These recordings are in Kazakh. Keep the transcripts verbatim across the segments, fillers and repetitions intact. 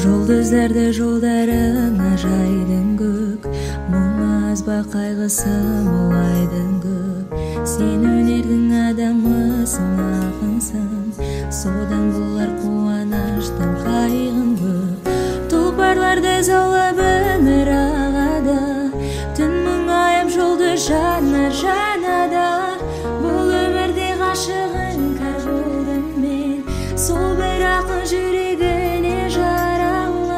Жұлдыздарды жолдарыңа жайдың көк, мұң аз ба қайғысы молайдың көп. Сен өнердің адамысың, ақынсың, содан болар қуаныштың қайғың көп. Тұлпарларды заулап өмір ағады, түн мұңайып жұлдыз жанар жанада. Бұл өмірде ғашығын кәр болдым мен, сол бір ақын жүрегіне жаралы.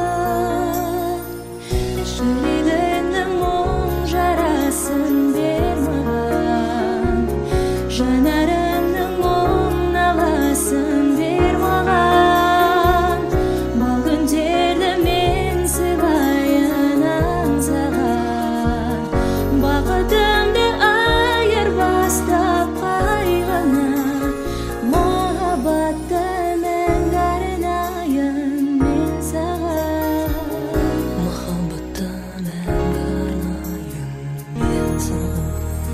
Жүрегіңнің мұң жарасын бер маған, жанарыңның мұң наласын бер маған. Бұл күндерді мен сыйлайын аңсаған, бақытымды айырбастап қайғыны, махаббатты мәңгі арнайын мен саған. Махаббатты мәңгі арнайын мен саған.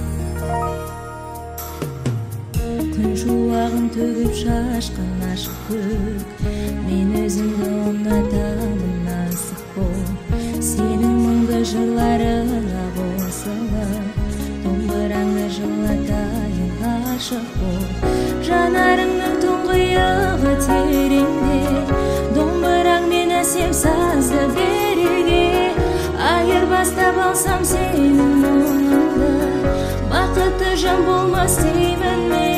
Күн шуағын төгіп шашқан ашық көк, мен өзімді ұнатамын асық бол. Сенің мұңды жырларыңа қосылып, домбыраңды жылатайын ғашық бол. Жанарыңның тұңғиығы тереңде, домбыраңмен әсем сазды береге. Айырбастап алсам сенің мұңыңды, бақытты жан болмас деймін мен.